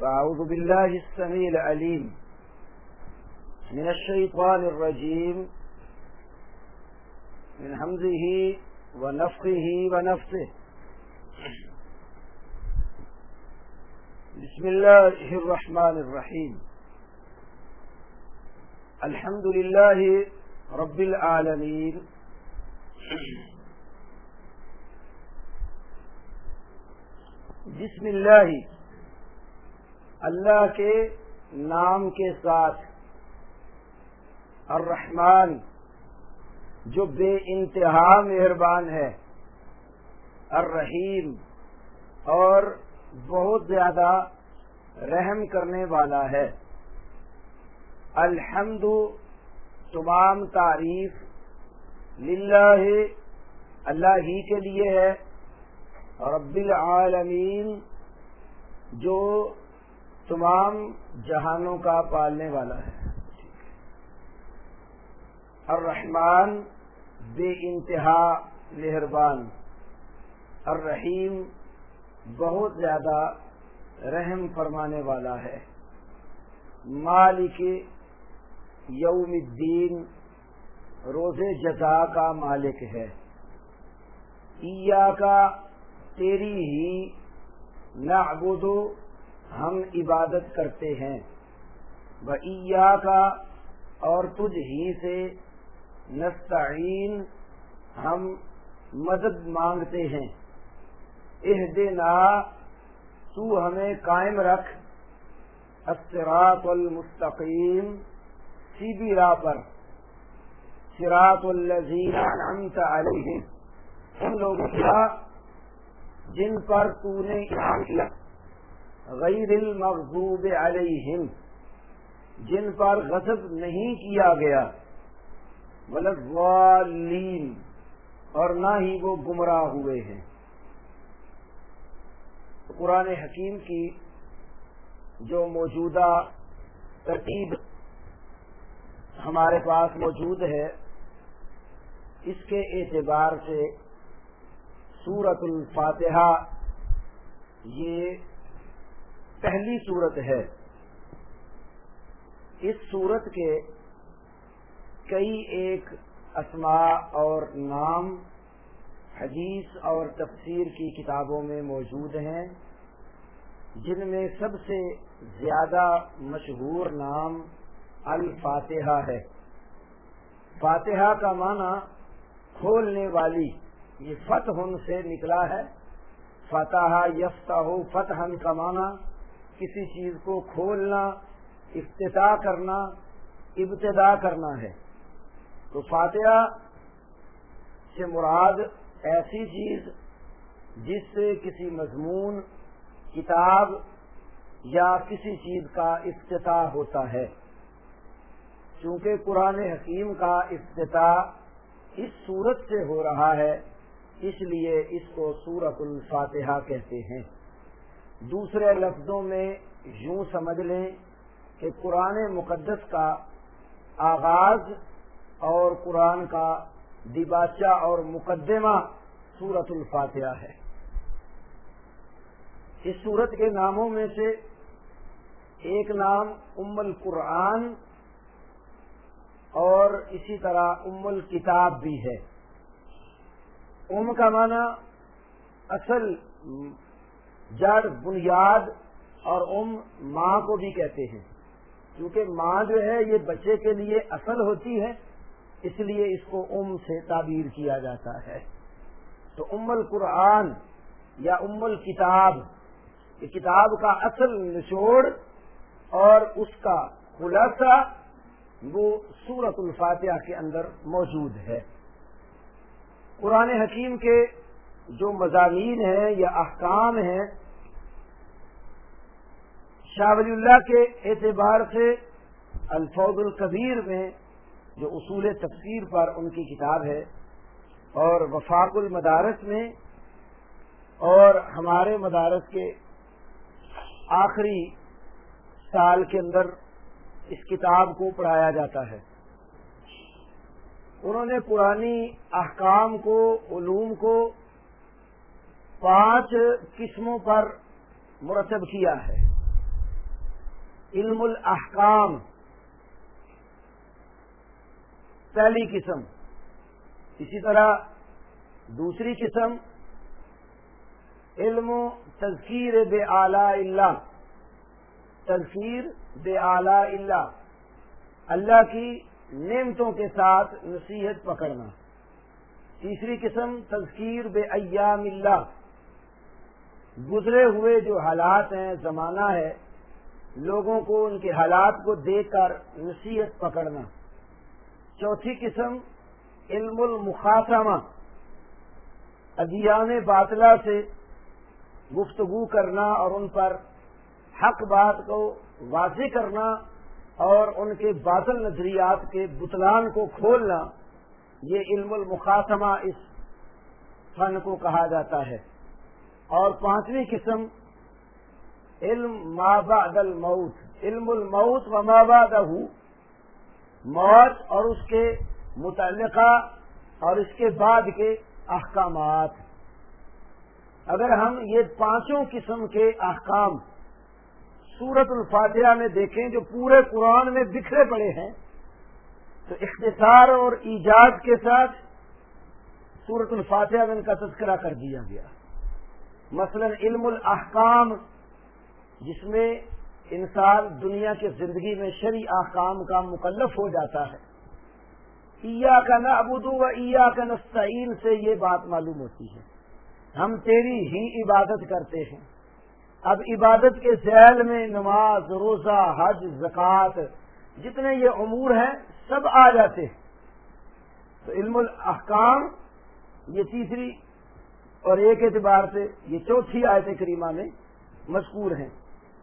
فأعوذ بالله السميع العليم من الشيطان الرجيم من همزه ونفخه ونفثه بسم الله الرحمن الرحيم الحمد لله رب العالمين بسم اللہ اللہ کے نام کے ساتھ، الرحمن جو بے انتہا مہربان ہے، الرحیم اور بہت زیادہ رحم کرنے والا ہے۔ الحمد تمام تعریف للہ اللہ ہی کے لیے ہے، رب العالمین جو تمام جہانوں کا پالنے والا ہے۔ الرحمن بے انتہا مہربان، الرحیم بہت زیادہ رحم فرمانے والا ہے۔ مالک یوم الدین روز جزا کا مالک ہے۔ ایاکا تیری ہی، نعبد ہم عبادت کرتے ہیں، وَإِيَّاكَ اور تجھ ہی سے، نستعین ہم مدد مانگتے ہیں۔ اہدنا تو ہمیں قائم رکھ، الصراط المستقیم سیدھی راہ پر، صراط الذین انعمت علیہم ان لوگوں کا جن پر تو نے انعام کیا، غیر المغضوب علیہم جن پر غضب نہیں کیا گیا، ولا الضالین اور نہ ہی وہ گمراہ ہوئے ہیں۔ قرآن حکیم کی جو موجودہ ترتیب ہمارے پاس موجود ہے، اس کے اعتبار سے سورۃ الفاتحہ یہ پہلی سورت ہے۔ اس سورت کے کئی ایک اسماء اور نام حدیث اور تفسیر کی کتابوں میں موجود ہیں، جن میں سب سے زیادہ مشہور نام الفاتحہ ہے۔ فاتحہ کا معنی کھولنے والی، یہ فتح سے نکلا ہے۔ فتح یفتح فتحا کا معنی کسی چیز کو کھولنا، افتتاح کرنا، ابتدا کرنا ہے۔ تو فاتحہ سے مراد ایسی چیز جس سے کسی مضمون، کتاب یا کسی چیز کا افتتاح ہوتا ہے۔ چونکہ قرآن حکیم کا افتتاح اس سورت سے ہو رہا ہے، اس لیے اس کو سورۃ الفاتحہ کہتے ہیں۔ دوسرے لفظوں میں یوں سمجھ لیں کہ قرآن مقدس کا آغاز اور قرآن کا دیباچہ اور مقدمہ سورۃ الفاتحہ ہے۔ اس سورت کے ناموں میں سے ایک نام ام القرآن اور اسی طرح ام الکتاب بھی ہے۔ ام کا معنی اصل، جڑ، بنیاد، اور ام ماں کو بھی کہتے ہیں، کیونکہ ماں جو ہے یہ بچے کے لیے اصل ہوتی ہے، اس لیے اس کو ام سے تعبیر کیا جاتا ہے۔ تو ام القرآن یا ام الکتاب، یہ کتاب کا اصل نچوڑ اور اس کا خلاصہ وہ سورۃ الفاتحہ کے اندر موجود ہے۔ قرآن حکیم کے جو مضامین ہیں یا احکام ہیں، شاہ ولی اللہ کے اعتبار سے الفوز الکبیر میں جو اصول تفسیر پر ان کی کتاب ہے، اور وفاق المدارس میں، اور ہمارے مدارس کے آخری سال کے اندر اس کتاب کو پڑھایا جاتا ہے۔ انہوں نے قرآنی احکام کو، علوم کو 5 قسموں پر مرتب کیا ہے۔ علم الاحکام پہلی قسم. اسی طرح دوسری قسم علم تذکیر بآلاء اللہ، تذکیر بآلاء اللہ، اللہ کی نعمتوں کے ساتھ نصیحت پکڑنا. تیسری قسم تذکیر بایام اللہ، گزرے ہوئے جو حالات ہیں، زمانہ ہے، لوگوں کو ان کے حالات کو دیکھ کر نصیحت پکڑنا. چوتھی قسم علم المخاصمہ، ادیان باطلہ سے گفتگو کرنا اور ان پر حق بات کو واضح کرنا اور ان کے باطل نظریات کے بطلان کو کھولنا. یہ علم المخاصمہ اس فن کو کہا جاتا ہے. اور پانچویں قسم علم ما بعد الموت، علم الموت و ما بعدہ، موت اور اس کے متعلقہ اور اس کے بعد کے احکامات. اگر ہم یہ پانچوں قسم کے احکام سورۃ الفاتحہ میں دیکھیں جو پورے قرآن میں بکھرے پڑے ہیں، تو اختصار اور ایجاز کے ساتھ سورۃ الفاتحہ میں ان کا تذکرہ کر دیا گیا. مثلا علم الاحکام، جس میں انسان دنیا کی زندگی میں شرعی احکام کا مکلف ہو جاتا ہے. ایاک نعبد و ایاک نستعین سے یہ بات معلوم ہوتی ہے، ہم تیری ہی عبادت کرتے ہیں. اب عبادت کے ذیل میں نماز، روزہ، حج، زکوٰۃ، جتنے یہ امور ہیں سب آ جاتے ہیں. تو علم الاحکام یہ تیسری اور ایک اعتبار سے یہ چوتھی آیت کریمہ میں مذکور ہیں.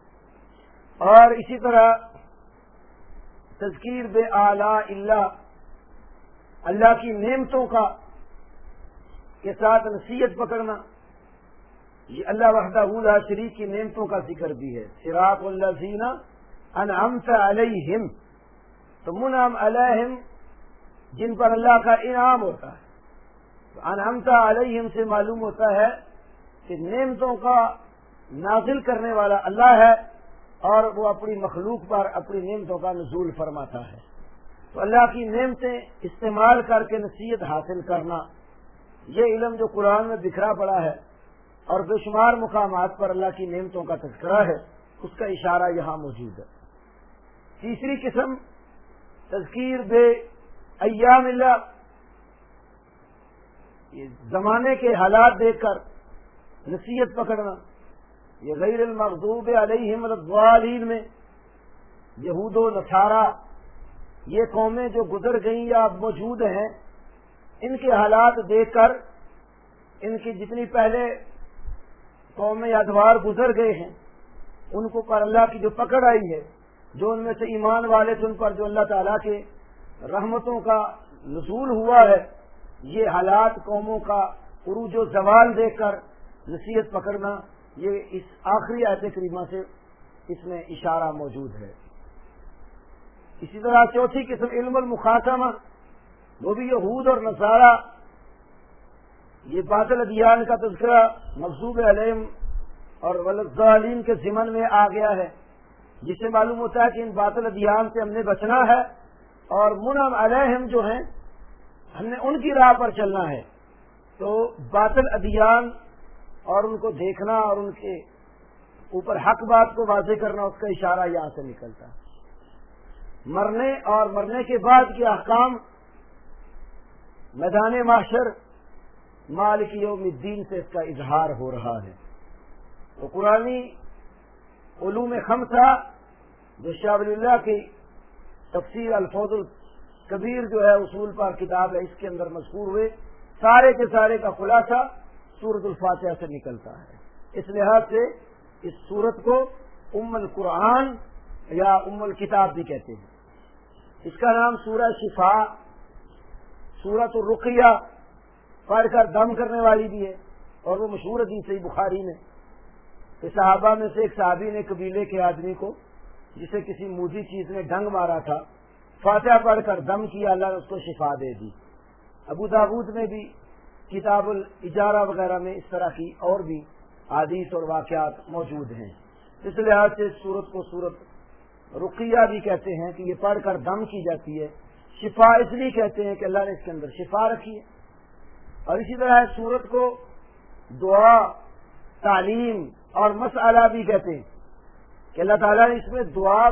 اور اسی طرح تذکیر بآلاء اللہ، اللہ کی نعمتوں کا کے ساتھ نصیحت پکڑنا. یہ اللہ وحدہ لا شریک کی نعمتوں کا ذکر بھی ہے. صراط الذین انعمت علیہم، تو منعم علیہم جن پر اللہ کا انعام ہوتا ہے. تو انعمت علیہم سے معلوم ہوتا ہے کہ نعمتوں کا نازل کرنے والا اللہ ہے اور وہ اپنی مخلوق پر اپنی نعمتوں کا نزول فرماتا ہے. تو اللہ کی نعمتیں استعمال کر کے نصیحت حاصل کرنا، یہ علم جو قرآن میں بکھرا پڑا ہے اور بے شمار مقامات پر اللہ کی نعمتوں کا تذکرہ ہے، اس کا اشارہ یہاں موجود ہے. تیسری قسم تذکیر بے ایام اللہ، یہ زمانے کے حالات دیکھ کر نصیحت پکڑنا. یہ غیر المغضوب علیہم الضالین میں یہود و نصارہ، یہ قومیں جو گزر گئیں یا اب موجود ہیں، ان کے حالات دیکھ کر ان کی جتنی پہلے قومیں یا ادوار گزر گئے ہیں ان کو پر اللہ کی جو پکڑ آئی ہے، جو ان میں سے ایمان والے تھے ان پر جو اللہ تعالیٰ کے رحمتوں کا نزول ہوا ہے، یہ حالات قوموں کا عروج و زوال دیکھ کر نصیحت پکڑنا، یہ اس آخری آیت کریمہ سے اس میں اشارہ موجود ہے. اسی طرح چوتھی قسم علم المخاصمہ، وہ بھی یہود اور نصارہ، یہ باطل ادیان کا تذکرہ مغضوب علیہم اور والضالین کے ضمن میں آ گیا ہے، جس سے معلوم ہوتا ہے کہ ان باطل ادیان سے ہم نے بچنا ہے اور منعم علیہم جو ہیں ہم نے ان کی راہ پر چلنا ہے. تو باطل ادیان اور ان کو دیکھنا اور ان کے اوپر حق بات کو واضح کرنا، اس کا اشارہ یہاں سے نکلتا ہے. مرنے اور مرنے کے بعد کے احکام میدان محشر مالک یوم الدین سے اس کا اظہار ہو رہا ہے. تو قرآنی علوم خمسہ جو شاہ ولی اللہ کی تفسیر الفوز الکبیر جو ہے اصول پر کتاب ہے، اس کے اندر مذکور ہوئے سارے کے سارے کا خلاصہ سورۃ الفاتحہ سے نکلتا ہے. اس لحاظ سے اس سورت کو ام القرآن یا ام الکتاب بھی کہتے ہیں. اس کا نام سورہ شفا، سورۃ الرقیہ، پڑھ کر دم کرنے والی بھی ہے، اور وہ مشہور حدیث صحیح بخاری میں کہ صحابہ میں سے ایک صحابی نے قبیلے کے آدمی کو جسے کسی موذی چیز نے ڈنگ مارا تھا، فاتحہ پڑھ کر دم کیا، اللہ نے اس کو شفا دے دی. ابو داود میں بھی کتاب الاجارہ وغیرہ میں اس طرح کی اور بھی حدیث اور واقعات موجود ہیں. اس لحاظ سے سورت کو سورت رقیہ بھی کہتے ہیں کہ یہ پڑھ کر دم کی جاتی ہے، شفا اس لیے کہتے ہیں کہ اللہ نے اس کے اندر شفا رکھی ہے، اور اسی طرح سورت کو دعا، تعلیم اور مسئلہ بھی کہتے ہیں کہ اللہ تعالیٰ نے اس میں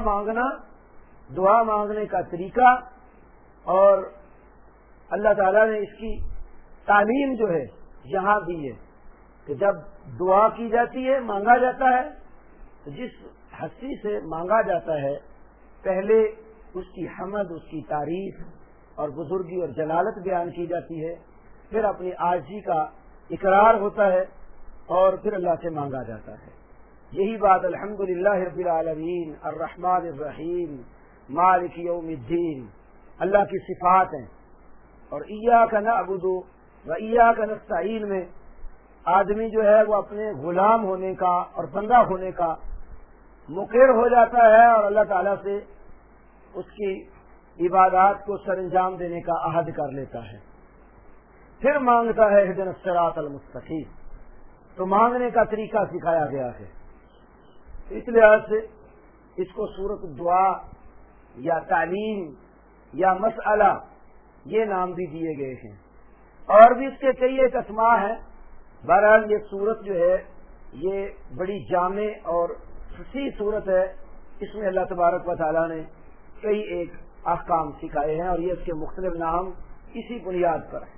دعا مانگنے کا طریقہ اور اللہ تعالیٰ نے اس کی تعلیم جو ہے یہاں دی ہے کہ جب دعا کی جاتی ہے، مانگا جاتا ہے، تو جس ہستی سے مانگا جاتا ہے پہلے اس کی حمد، اس کی تعریف اور بزرگی اور جلالت بیان کی جاتی ہے، پھر اپنی عاجزی کا اقرار ہوتا ہے اور پھر اللہ سے مانگا جاتا ہے۔ یہی بات الحمدللہ رب العالمین الرحمن الرحیم مالک یوم الدین اللہ کی صفات ہیں، اور ایاک نعبد و ایاک نستعین میں آدمی جو ہے وہ اپنے غلام ہونے کا اور بندہ ہونے کا مقر ہو جاتا ہے اور اللہ تعالیٰ سے اس کی عبادات کو سر انجام دینے کا عہد کر لیتا ہے، پھر مانگتا ہے اہدنا الصراط المستقیم۔ تو مانگنے کا طریقہ سکھایا گیا ہے، اس لحاظ سے اس کو سورۃ دعا یا تعلیم یا مسئلہ یہ نام بھی دیے گئے ہیں، اور بھی اس کے کئی ایک اسماء ہیں۔ بہرحال یہ سورت جو ہے یہ بڑی جامع اور فصیح سورت ہے، اس میں اللہ تبارک و تعالیٰ نے کئی ایک احکام سکھائے ہیں، اور یہ اس کے مختلف نام اسی بنیاد پر ہیں۔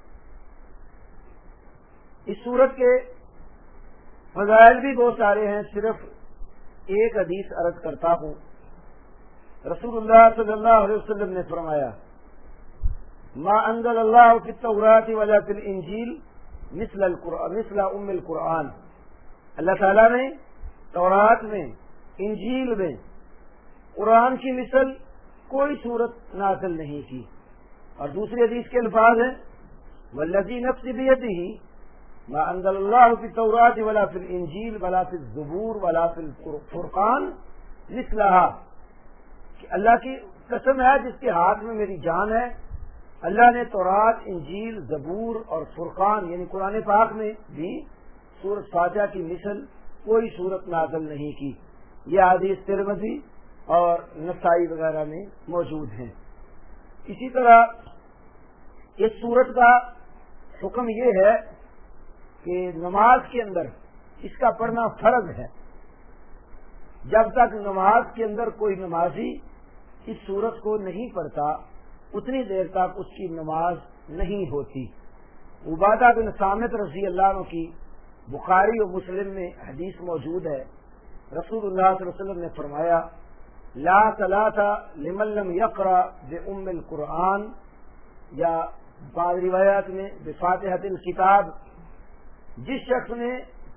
اس سورت کے فضائل بھی بہت سارے ہیں، صرف ایک حدیث عرض کرتا ہوں۔ رسول اللہ صلی اللہ علیہ وسلم نے فرمایا ما انزل اللہ فی التوراۃ ولا فی الانجیل مثل ام القرآن، اللہ تعالیٰ نے تورات میں، انجیل میں قرآن کی مثل کوئی صورت نازل نہیں کی، اور دوسری حدیث کے الفاظ ہیں والذی نفسی بیدہ ما انزل اللہ فی التوراۃ ولا فی الانجیل ولا فی الزبور ولا فی الفرقان مثلہا، کہ اللہ کی قسم ہے جس کے ہاتھ میں میری جان ہے، اللہ نے تورات، انجیل، زبور اور فرقان یعنی قرآن پاک میں بھی سورۃ فاتحہ کی مثل کوئی صورت نازل نہیں کی۔ یہ حدیث ترمذی اور نسائی وغیرہ میں موجود ہیں۔ اسی طرح اس سورت کا حکم یہ ہے کہ نماز کے اندر اس کا پڑھنا فرض ہے، جب تک نماز کے اندر کوئی نمازی اس سورت کو نہیں پڑھتا اتنی دیر تک اس کی نماز نہیں ہوتی۔ عبادہ بن صامت رضی اللہ عنہ کی بخاری و مسلم میں حدیث موجود ہے، رسول اللہ صلی اللہ علیہ وسلم نے فرمایا لا صلاۃ لمن لم یقرأ بأم القرآن، یا بعض روایات میں بفاتحۃ الکتاب، جس شخص نے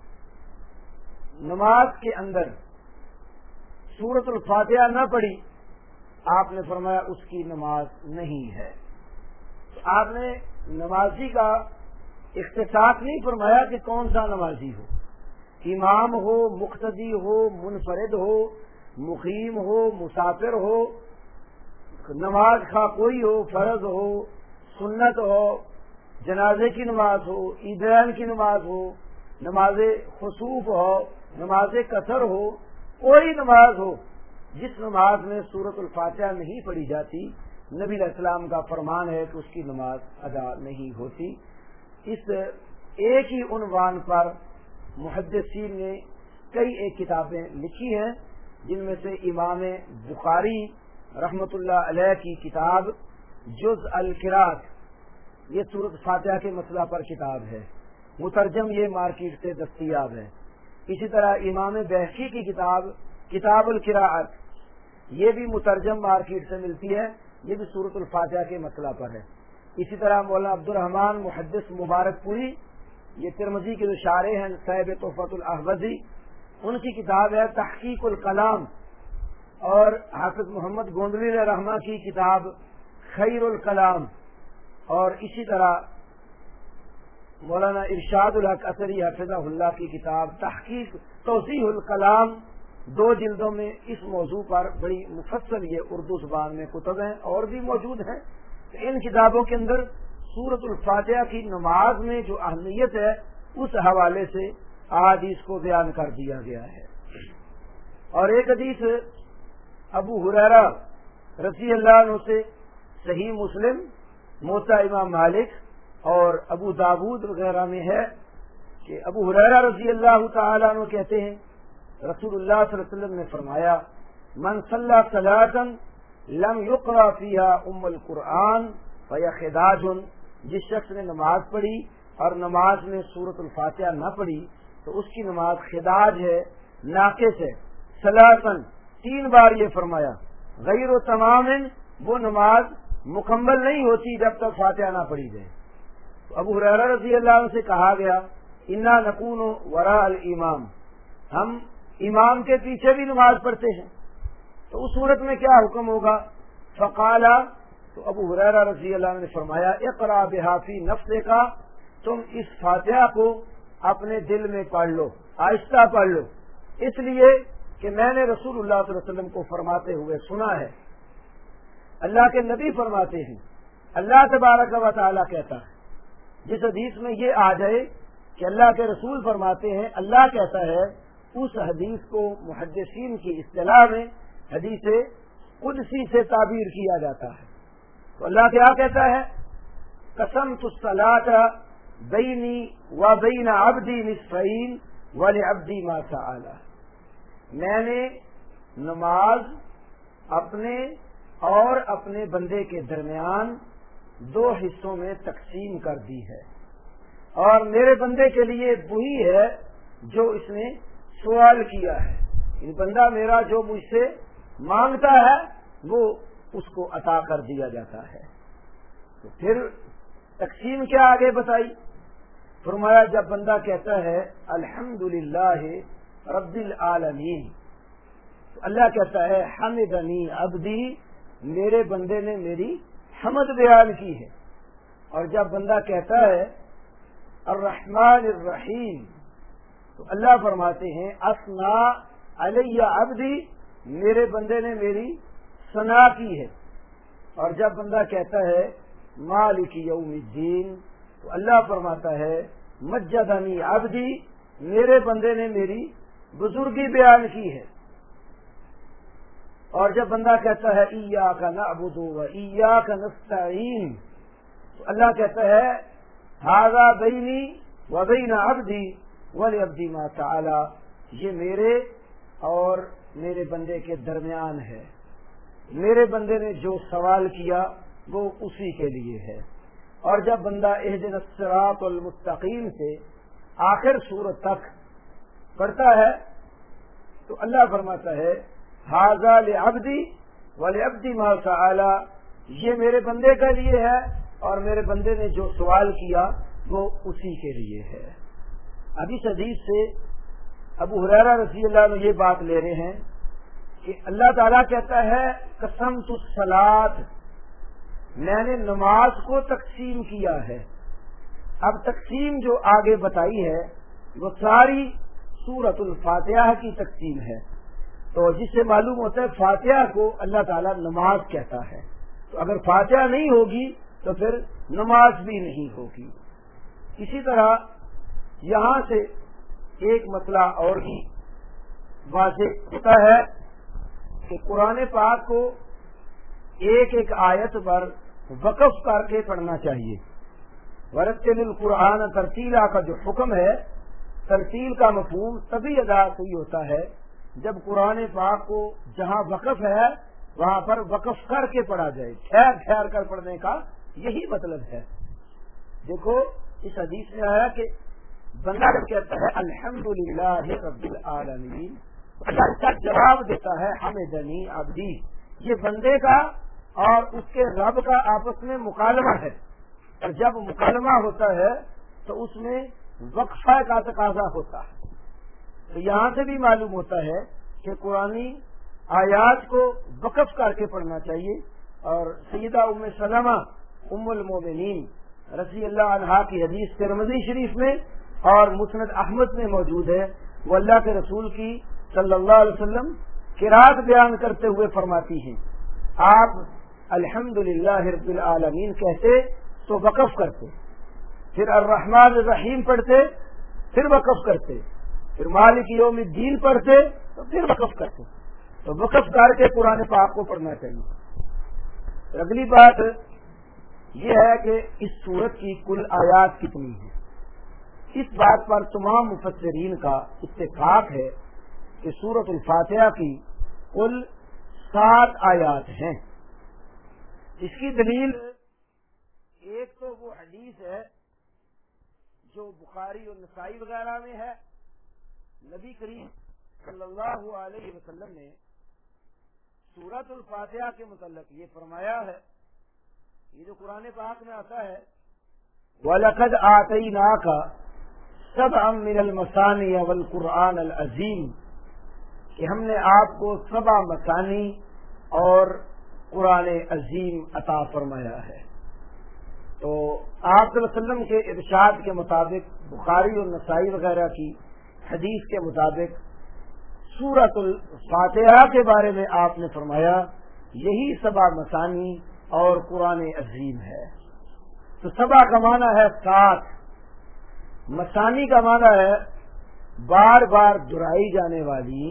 نماز کے اندر سورۃ الفاتحہ نہ پڑھی، آپ نے فرمایا اس کی نماز نہیں ہے۔ آپ نے نمازی کا اختصاص نہیں فرمایا کہ کون سا نمازی ہو، امام ہو، مقتدی ہو، منفرد ہو، مقیم ہو، مسافر ہو، نماز خواہ کوئی ہو، فرض ہو، سنت ہو، جنازے کی نماز ہو، عیدین کی نماز ہو، نماز خسوف ہو، نماز قصر ہو، کوئی نماز ہو جس نماز میں سورۃ الفاتحہ نہیں پڑھی جاتی، نبی علیہ السلام کا فرمان ہے کہ اس کی نماز ادا نہیں ہوتی۔ اس ایک ہی عنوان پر محدثین نے کئی ایک کتابیں لکھی ہیں، جن میں سے امام بخاری رحمۃ اللہ علیہ کی کتاب جز القراءۃ، یہ سورۃ فاتحہ کے مسئلہ پر کتاب ہے، مترجم یہ مارکیٹ سے دستیاب ہے۔ اسی طرح امام بہقی کی کتاب کتاب القراءۃ، یہ بھی مترجم مارکیٹ سے ملتی ہے، یہ بھی سورۃ الفاتحہ کے مسئلہ پر ہے۔ اسی طرح مولانا عبد الرحمن محدث مبارک پوری، یہ ترمذی کے جو شارح ہیں صاحب تحفۃ الاحوذی، ان کی کتاب ہے تحقیق الکلام، اور حافظ محمد گوندوی علیہ رحمہ کی کتاب خیر الکلام، اور اسی طرح مولانا ارشاد الحق اثری حفظہ اللہ کی کتاب تحقیق توضیح الکلام، 2 جلدوں میں اس موضوع پر بڑی مفصل یہ اردو زبان میں کتب ہیں اور بھی موجود ہیں۔ ان کتابوں کے اندر سورۃ الفاتحہ کی نماز میں جو اہمیت ہے اس حوالے سے آج اس کو بیان کر دیا گیا ہے۔ اور ایک حدیث ابو ہریرہ رضی اللہ عنہ سے صحیح مسلم، موطا امام مالک اور ابو داود وغیرہ میں ہے کہ ابو ہریرہ رضی اللہ تعالیٰ عنہ کہتے ہیں رسول اللہ صلی اللہ علیہ وسلم نے فرمایا من صلی صلاۃ لم یقرأ فیہا ام القرآن فہی خداج، جس شخص نے نماز پڑھی اور نماز میں سورۃ الفاتحہ نہ پڑھی تو اس کی نماز خداج ہے، ناقص ہے۔ صلاۃً 3 بار یہ فرمایا، غیر و تمام، وہ نماز مکمل نہیں ہوتی جب تک فاتحہ نہ پڑھی جائے۔ تو ابو ہریرہ رضی اللہ عنہ سے کہا گیا انا نکون وراء الامام، ہم امام کے پیچھے بھی نماز پڑھتے ہیں، تو اس صورت میں کیا حکم ہوگا؟ فقال، تو ابو ہریرہ رضی اللہ عنہ نے فرمایا اقرأ بہا فی نفسک، تم اس فاتحہ کو اپنے دل میں پڑھ لو، آہستہ پڑھ لو، اس لیے کہ میں نے رسول اللہ صلی اللہ علیہ وسلم کو فرماتے ہوئے سنا ہے۔ اللہ کے نبی فرماتے ہیں، اللہ تبارک و تعالیٰ کہتا ہے، جس حدیث میں یہ آ جائے کہ اللہ کے رسول فرماتے ہیں اللہ کہتا ہے، اس حدیث کو محدثین کی اصطلاح میں حدیث قدسی سے تعبیر کیا جاتا ہے۔ تو اللہ کیا کہتا ہے؟ قسمت الصلاۃ بینی و بین عبدی نصفین ولعبدی ما سأل، میں نے نماز اپنے اور اپنے بندے کے درمیان 2 حصوں میں تقسیم کر دی ہے، اور میرے بندے کے لیے وہی ہے جو اس نے سوال کیا ہے، بندہ میرا جو مجھ سے مانگتا ہے وہ اس کو عطا کر دیا جاتا ہے۔ تو پھر تقسیم کیا آگے بتائی؟ فرمایا جب بندہ کہتا ہے الحمدللہ رب العالمین، تو اللہ کہتا ہے حمدنی عبدی، میرے بندے نے میری حمد بیان کی ہے۔ اور جب بندہ کہتا ہے الرحمن الرحیم، تو اللہ فرماتے ہیں اثنا علی عبدی، میرے بندے نے میری ثنا کی ہے۔ اور جب بندہ کہتا ہے مالک یوم الدین، تو اللہ فرماتا ہے مجدنی عبدی، میرے بندے نے میری بزرگی بیان کی ہے۔ اور جب بندہ کہتا ہے ایاک نعبد و ایاک نستعین، تو اللہ کہتا ہے ھذا بینی و بین عبدی ولعبدی ما سأل، یہ میرے اور میرے بندے کے درمیان ہے، میرے بندے نے جو سوال کیا وہ اسی کے لیے ہے۔ اور جب بندہ اہدنا الصراط المستقیم سے آخر سورت تک پڑھتا ہے تو اللہ فرماتا ہے ھذا لعبدی ولعبدی ما سأل، یہ میرے بندے کے لیے ہے اور میرے بندے نے جو سوال کیا وہ اسی کے لیے ہے۔ اب اس حدیث سے ابو ہریرہ رضی اللہ عنہ یہ بات لے رہے ہیں کہ اللہ تعالیٰ کہتا ہے قسمت الصلاۃ، میں نے نماز کو تقسیم کیا ہے۔ اب تقسیم جو آگے بتائی ہے وہ ساری سورۃ الفاتحہ کی تقسیم ہے، تو جس سے معلوم ہوتا ہے فاتحہ کو اللہ تعالیٰ نماز کہتا ہے، تو اگر فاتحہ نہیں ہوگی تو پھر نماز بھی نہیں ہوگی۔ اسی طرح یہاں سے ایک مسئلہ اور بھی واضح ہوتا ہے کہ قرآن پاک کو ایک ایک آیت پر وقف کر کے پڑھنا چاہیے۔ ورتل القرآن ترتیلا کا جو حکم ہے، ترتیل کا مفہوم تبھی ادا کوئی ہوتا ہے جب قرآن پاک کو جہاں وقف ہے وہاں پر وقف کر کے پڑھا جائے، ٹھہر ٹھہر کر پڑھنے کا یہی مطلب ہے۔ دیکھو اس حدیث میں آیا کہ بندہ جب کہتا ہے الحمدللہ رب العالمین، اللہ اس کا جواب دیتا ہے حمدنی عبدی، یہ بندے کا اور اس کے رب کا آپس میں مکالمہ ہے، اور جب مکالمہ ہوتا ہے تو اس میں وقفہ کا تقاضا ہوتا ہے۔ تو یہاں سے بھی معلوم ہوتا ہے کہ قرآنی آیات کو وقف کر کے پڑھنا چاہیے۔ اور سیدہ ام سلمہ ام المومنین رضی اللہ عنہا کی حدیث ترمذی شریف میں اور مسند احمد میں موجود ہے، وہ اللہ کے رسول کی صلی اللہ علیہ وسلم قرات بیان کرتے ہوئے فرماتی ہیں آپ الحمدللہ رب العالمین کہتے تو وقف کرتے، پھر الرحمن الرحیم پڑھتے پھر وقف کرتے، پھر مالک یوم الدین پڑھتے تو پھر وقف کرتے۔ تو وقف کر کے قرآن پاک کو پڑھنا چاہیے۔ اگلی بات یہ ہے کہ اس سورت کی کل آیات کتنی ہیں۔ اس بات پر تمام مفسرین کا اتفاق ہے کہ سورت الفاتحہ کی کل 7 آیات ہیں۔ اس کی دلیل ایک تو وہ حدیث ہے جو بخاری اور نسائی وغیرہ میں ہے، نبی کریم صلی اللہ علیہ وسلم نے سورت الفاتحہ کے متعلق یہ فرمایا ہے، یہ جو قرآن پاک میں آتا ہے وَلَقَدْ آتَيْنَاكَ سَبْعًا مِنَ الْمَثَانِي وَالْقُرْآنَ الْعَظِيمِ، کہ ہم نے آپ کو 7 مثانی اور قرآن عظیم عطا فرمایا ہے۔ تو آپ صلی اللہ علیہ وسلم کے ارشاد کے مطابق بخاری اور نسائی وغیرہ کی حدیث کے مطابق سورۃ الفاتحہ کے بارے میں آپ نے فرمایا یہی 7 مثانی اور قرآن عظیم ہے۔ تو 7 کا معنی ہے 7، مثانی کا معنی ہے بار بار دہرائی جانے والی۔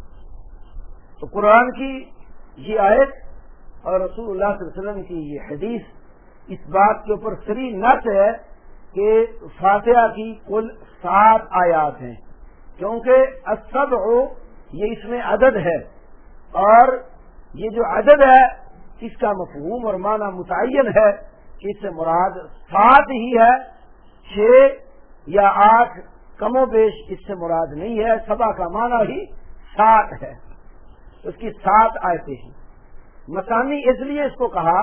تو قرآن کی یہ آیت اور رسول اللہ صلی اللہ علیہ وسلم کی یہ حدیث اس بات کے اوپر صریح نص ہے کہ فاتحہ کی کل 7 آیات ہیں، کیونکہ السبع یہ اس میں عدد ہے، اور یہ جو عدد ہے اس کا مفہوم اور معنی متعین ہے کہ اس سے مراد 7 ہی ہے، 6 یا 8 کم و بیش اس سے مراد نہیں ہے، 7 کا معنی ہی 7 ہے۔ اس کی 7 آیتیں ہیں۔ مثانی اس لیے اس کو کہا،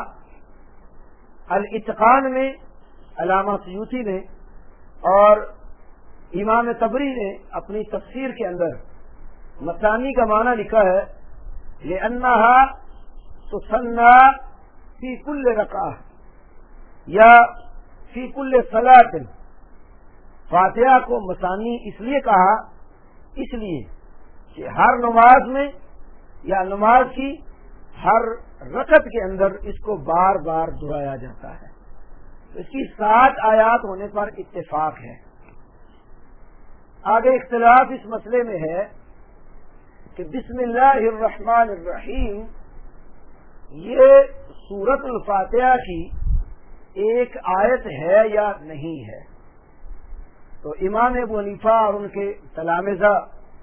الاتقان میں علامہ سیوطی نے اور امام طبری نے اپنی تفسیر کے اندر مثانی کا معنی لکھا ہے لِأَنَّهَا تُصَلَّى فِي كُلِّ رَكْعَةٍ یا فی کل صلاۃ۔ فاتحہ کو مثانی اس لیے کہا، اس لیے کہ ہر نماز میں یا نماز کی ہر رکعت کے اندر اس کو بار بار دہرایا جاتا ہے۔ اس کی 7 آیات ہونے پر اتفاق ہے۔ آگے اختلاف اس مسئلے میں ہے کہ بسم اللہ الرحمن الرحیم یہ سورۃ الفاتحہ کی ایک آیت ہے یا نہیں ہے۔ تو امام ابو حنیفہ اور ان کے تلامذہ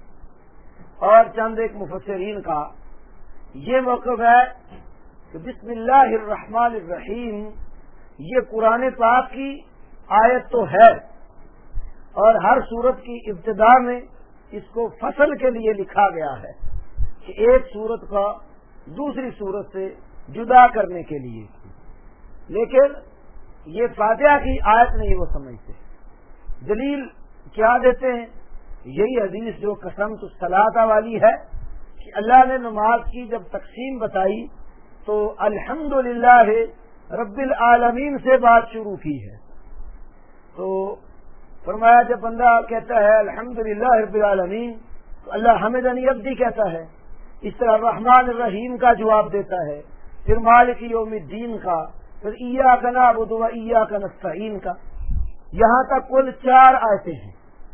اور چند ایک مفسرین کا یہ موقف ہے کہ بسم اللہ الرحمن الرحیم یہ قرآن پاک کی آیت تو ہے، اور ہر سورت کی ابتدا میں اس کو فصل کے لیے لکھا گیا ہے کہ ایک سورت کا دوسری سورت سے جدا کرنے کے لیے، لیکن یہ فاتحہ کی آیت نہیں وہ سمجھتے۔ دلیل کیا دیتے ہیں؟ یہی حدیث جو قسمت الصلاۃ والی ہے کہ اللہ نے نماز کی جب تقسیم بتائی تو الحمدللہ رب العالمین سے بات شروع کی ہے۔ تو فرمایا جب بندہ کہتا ہے الحمدللہ رب العالمین تو اللہ حمدنی عبدی کہتا ہے، اس طرح الرحمن الرحیم کا جواب دیتا ہے، پھر مالک یوم الدین کا، پھر ایاک نعبد و ایاک نستعین کا، یہاں تک کل 4 آیتیں ہیں۔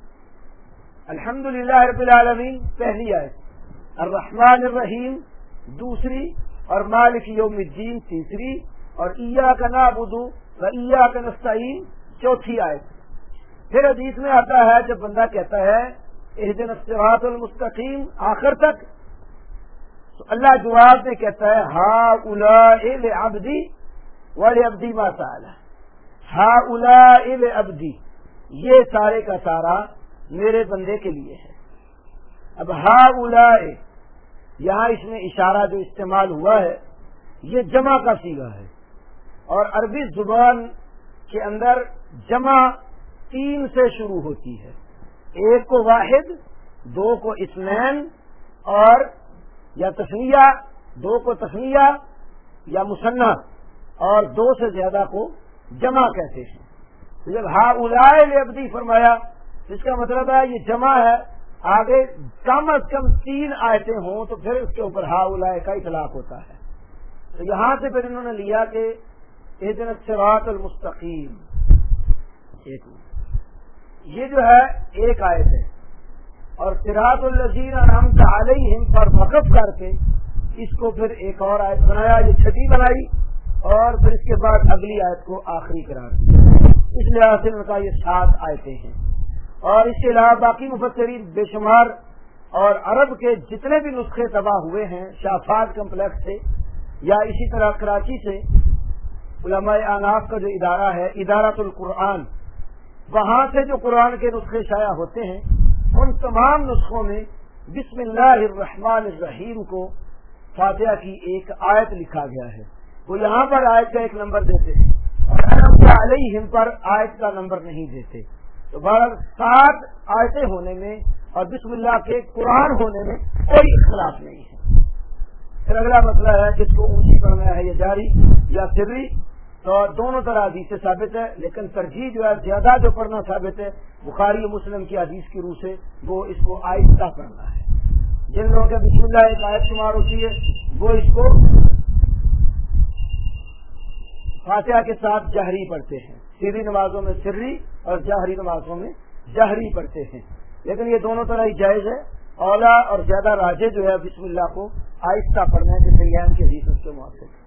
الحمدللہ رب العالمین پہلی آیت، الرحمن الرحیم دوسری، اور مالک یوم الدین تیسری، اور ایاک نعبد و ایاک نستعین چوتھی آیت۔ پھر حدیث میں آتا ہے جب بندہ کہتا ہے اہدنا الصراط المستقیم آخر تک، تو اللہ جواب میں کہتا ہے ہؤلاء لعبدی ولعبدی ما سأل، ہؤلاء لعبدی، یہ سارے کا سارا میرے بندے کے لیے ہے۔ اب ہؤلاء یہاں اس میں اشارہ جو استعمال ہوا ہے یہ جمع کا صیغہ ہے، اور عربی زبان کے اندر جمع 3 سے شروع ہوتی ہے، 1 کو واحد، 2 کو اثنین، اور یا تثنیہ، 2 کو تثنیہ یا مثنیٰ، اور 2 سے زیادہ کو جمع کہتے ہیں۔ جب ہؤلاء لعبدی فرمایا اس کا مطلب ہے یہ جمع ہے، آگے کم از کم 3 آیتیں ہوں تو پھر اس کے اوپر ہؤلاء کا اطلاق ہوتا ہے۔ تو یہاں سے پھر انہوں نے لیا کہ اہدنا الصراط المستقیم، یہ جو ہے ایک آیت ہے، اور صراط الذین انعمت علیہم پر وقف کر کے اس کو پھر ایک اور آیت بنایا، یہ چھٹی بنائی، اور پھر اس کے بعد اگلی آیت کو آخری قرار دیا۔ اس لحاظ سے ان کا یہ 7 آیتیں ہیں۔ اور اس کے علاوہ باقی مفسرین بے شمار اور عرب کے جتنے بھی نسخے تباہ ہوئے ہیں شافعی کمپلیکس سے یا اسی طرح کراچی سے علماء اعناف کا جو ادارہ ہے ادارۃ القرآن، وہاں سے جو قرآن کے نسخے شائع ہوتے ہیں ان تمام نسخوں میں بسم اللہ الرحمن الرحیم کو فاتحہ کی ایک آیت لکھا گیا ہے۔ وہ یہاں پر آیت کا ایک نمبر دیتے ہیں اور انعمت علیہم پر آیت کا نمبر نہیں دیتے۔ تو بہرحال 7 آیتیں ہونے میں اور بسم اللہ کے قرآن ہونے میں کوئی اختلاف نہیں ہے۔ پھر اگلا مسئلہ ہے کہ اس کو اونچی پڑھنا ہے یا جاری یا سری، تو دونوں طرح حدیث سے ثابت ہے، لیکن ترجیح جو ہے زیادہ جو پڑھنا ثابت ہے بخاری و مسلم کی حدیث کی روح سے وہ اس کو آہستہ پڑھنا ہے۔ جن لوگوں کے بسم اللہ ایک آیت شمار ہوتی ہے وہ اس کو فاتحہ کے ساتھ جہری پڑھتے ہیں، سری نمازوں میں سری اور جہری نمازوں میں جہری پڑھتے ہیں، لیکن یہ دونوں طرح ہی جائز ہے۔ اولا اور زیادہ راجح جو ہے بسم اللہ کو آہستہ پڑھنا ہے، جیسے یہ کی حدیث اس کے موافق ہے۔